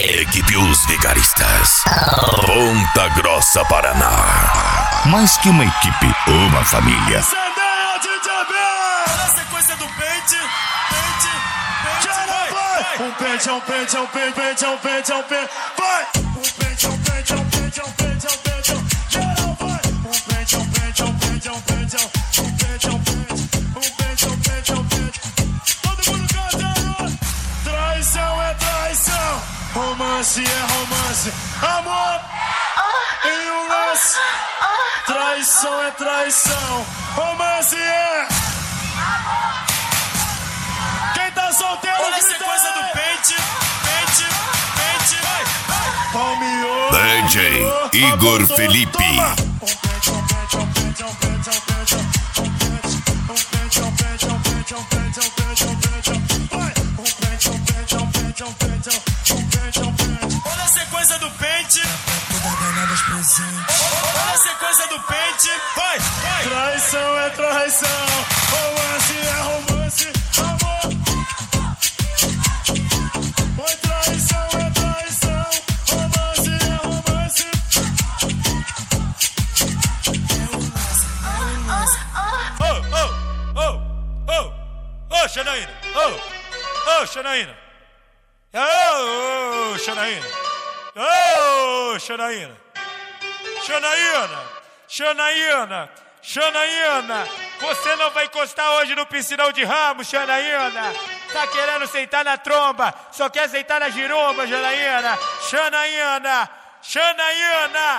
Equipe Os Vigaristas, Ponta Grossa, Paraná. Mais que uma equipe, uma família. Na sequência do pente, vai. Um pente, é um pente, é um pente, pente, é um pente, é um pente, vai. Um pente, é um pente, é um pente, é um pente, é um pente, geral vai. Um pente, é um pente, é um pente, é um pente, é um pente, é um pente, um pente, é um pente, é um pente. Todo mundo cantando. Traição é traição, romance é romance, amor em um lance. Traição é traição, romance é. Quem tá solteiro, olha a sequência do pente, vai. DJ Igor Felipe. Olha a sequência do pente. Olha a sequência do pente, vai. Traição é traição, romance é romance, amor. Oi, traição é traição, romance é romance. Oh, Xanaína. Oh, Xanaína. Oh, Xanaína. Oh, Xanaína. Xanaína, você não vai encostar hoje no piscinão de Ramos, Xanaína. Tá querendo sentar na tromba, só quer sentar na giromba, Xanaína. Xanaína.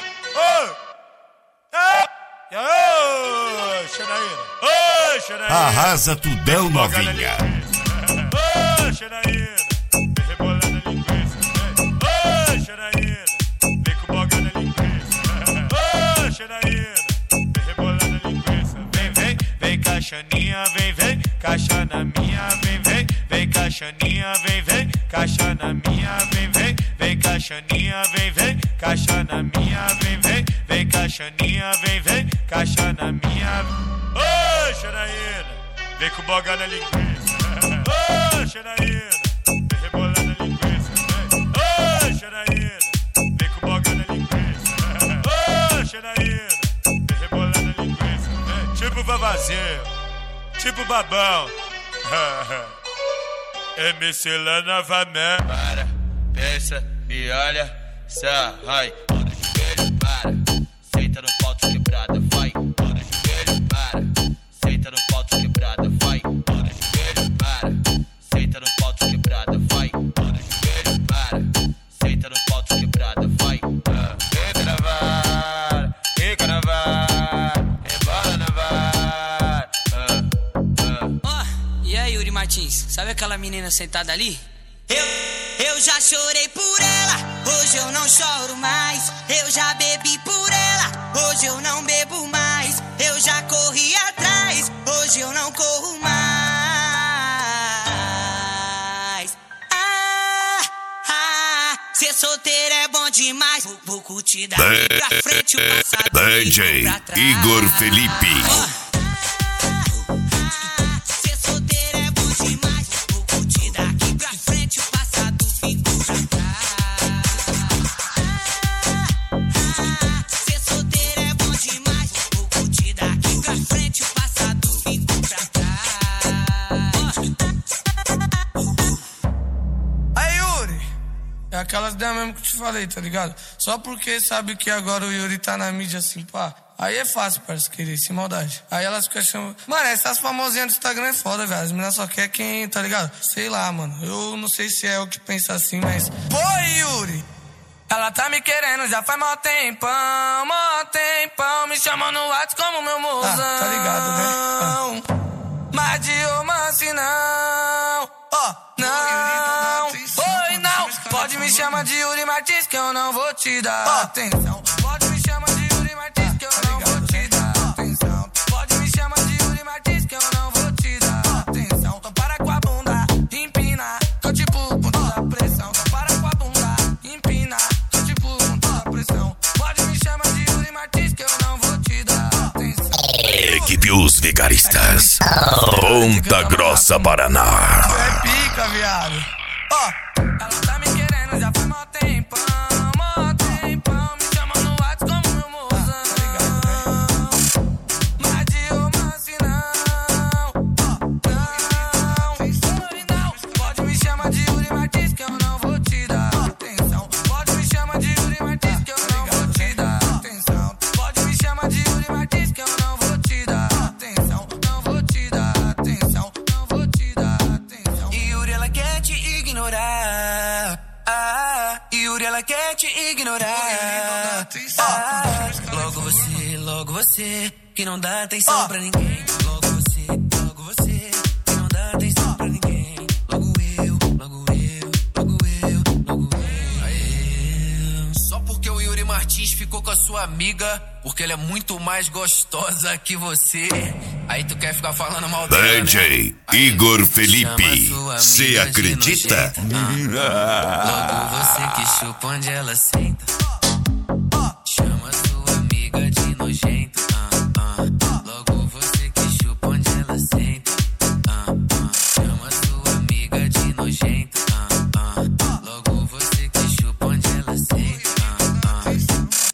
Xanaína. Arrasa Tudão, novinha. Xanaína, vem rebolando a linguiça. Xanaína, vem com boga na linguiça. Xanaína, vem rebolando a linguiça. Vem caixaninha, vem, caixa na minha, vem caixaninha, vem, caixa na minha, vem caixaninha, vem, caixa na minha, vem caixaninha, vem, caixa na minha. Ô, Xanaína, vem com boga na linguiça. Ô, Xanaína, vem rebolando a linguiça. Ô, Xanaína, vem com boga na linguiça. Ô, Xanaína, vem rebolando a linguiça. Tipo vavazinho, tipo babão. MC lá novamente. Para, pensa e olha, sai. Todo joelho, para. Senta no pau de quebrada, vai. Todo joelho, para. Senta no pau de quebrada, vai. Todo joelho, para. Senta no pau de quebrada, vai. Todo joelho, para. Senta no pau de quebrada, vai. Senta na vara, fica na vara, rebola na vara. E aí, Yuri Martins, sabe aquela menina sentada ali? Eu já chorei por ela, hoje eu não choro mais. Eu já bebi por ela, hoje eu não bebo mais. Eu já corri atrás, hoje eu não corro mais. Ser solteiro é bom demais. Vou curtir daqui pra frente o passado. DJ Igor Felipe. É aquelas ideias mesmo que eu te falei, tá ligado? Só porque sabe que agora o Yuri tá na mídia assim, pá. Aí é fácil, parceiro, querer, sem maldade. Aí elas ficam chamando... Mano, essas famosinhas do Instagram é foda, velho. As meninas só querem quem, tá ligado? Sei lá, mano. Eu não sei se é eu que penso assim, mas... Pô, Yuri! Ela tá me querendo já faz mó tempão. Me chamando no WhatsApp como meu mozão. Tá ligado, né? Mas de romance não. Não. Oi, não. Pode me chamar de Yuri Martins que eu não vou te dar atenção. Pode me chamar de Yuri Martins que eu não vou te dar atenção. Pode me chamar de Yuri Martins que eu não vou te dar atenção. Então para com a bunda, empina, tô tipo com toda a pressão. Então para com a bunda, empina, tô tipo com toda a pressão. Pode me chamar de Yuri Martins que eu não vou te dar atenção. Equipe Os Vigaristas, Ponta Grossa, Paraná. É pica, viado. Ela tá me querendo já Yuri, ela quer te ignorar. Logo você, que não dá atenção pra ninguém. Logo você, que não dá atenção pra ninguém. Logo eu. Só porque o Yuri Martins ficou com a sua amiga, porque ela é muito mais gostosa que você. Aí tu quer ficar falando mal dela, DJ Igor Felipe, cê acredita? Logo você que chupa onde ela senta.